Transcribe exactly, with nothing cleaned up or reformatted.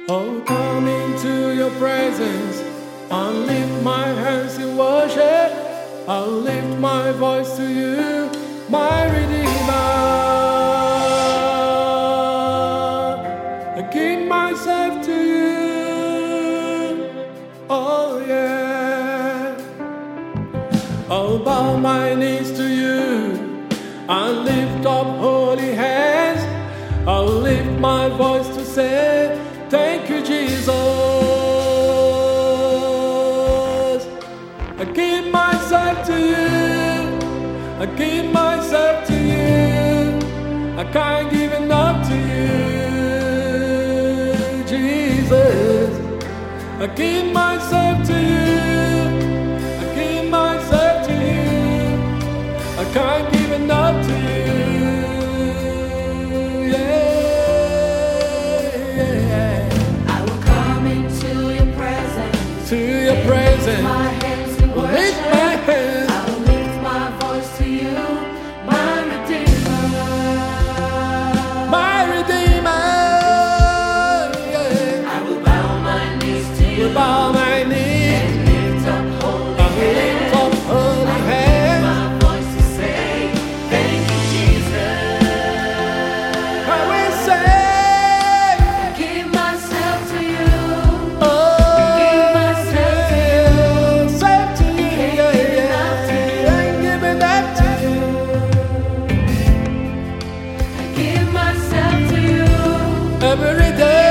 Oh, come into your presence and lift my hands in worship. I'll lift my voice to you, my Redeemer. I give myself to you, oh yeah. I'll bow my knees to you and lift up holy hands. I'll lift my voice to say, thank you, Jesus. I give myself to you. I give myself to you. I can't give enough to you, Jesus. I give myself to you. I give myself to you. I can't give enough to you. To your presence, my hands in worship. lift my hands. I will lift my voice to you, my Redeemer. My Redeemer, yeah. I will bow my knees to you. Will bow my knees and lift up holy and lift up hands. holy I will hands. lift my voice to say, thank you, Jesus. I will say, I give myself to you. oh, Give myself to you. self to you, Can't yeah, give enough to yeah. you. I'm giving that to you. I give myself to you. Every day.